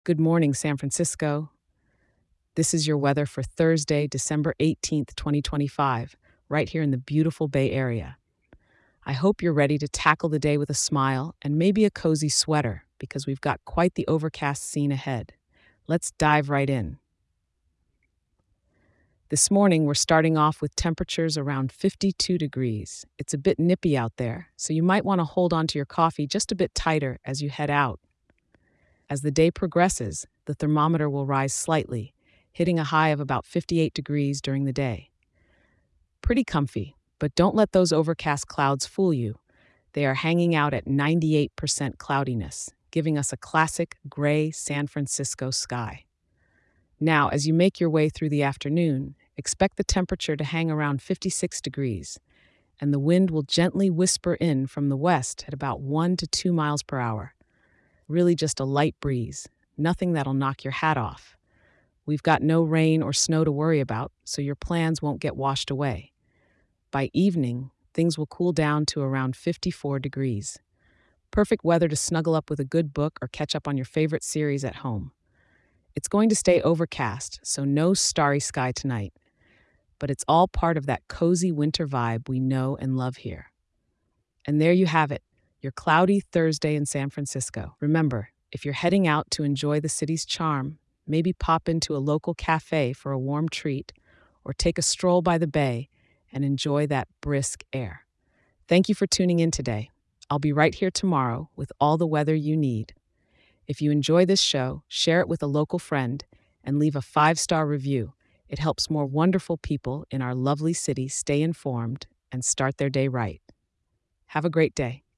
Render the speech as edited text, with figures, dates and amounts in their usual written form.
Good morning, San Francisco. This is your weather for Thursday, December 18th, 2025, right here in the beautiful Bay Area. I hope you're ready to tackle the day with a smile and maybe a cozy sweater because we've got quite the overcast scene ahead. Let's dive right in. This morning, we're starting off with temperatures around 52 degrees. It's a bit nippy out there, so you might want to hold on to your coffee just a bit tighter as you head out. As the day progresses, the thermometer will rise slightly, hitting a high of about 58 degrees during the day. Pretty comfy, but don't let those overcast clouds fool you. They are hanging out at 98% cloudiness, giving us a classic gray San Francisco sky. Now, as you make your way through the afternoon, expect the temperature to hang around 56 degrees, and the wind will gently whisper in from the west at about 1 to 2 miles per hour. Really just a light breeze, nothing that'll knock your hat off. We've got no rain or snow to worry about, so your plans won't get washed away. By evening, things will cool down to around 54 degrees. Perfect weather to snuggle up with a good book or catch up on your favorite series at home. It's going to stay overcast, so no starry sky tonight. But it's all part of that cozy winter vibe we know and love here. And there you have it, your cloudy Thursday in San Francisco. Remember, if you're heading out to enjoy the city's charm, maybe pop into a local cafe for a warm treat or take a stroll by the bay and enjoy that brisk air. Thank you for tuning in today. I'll be right here tomorrow with all the weather you need. If you enjoy this show, share it with a local friend and leave a 5-star review. It helps more wonderful people in our lovely city stay informed and start their day right. Have a great day.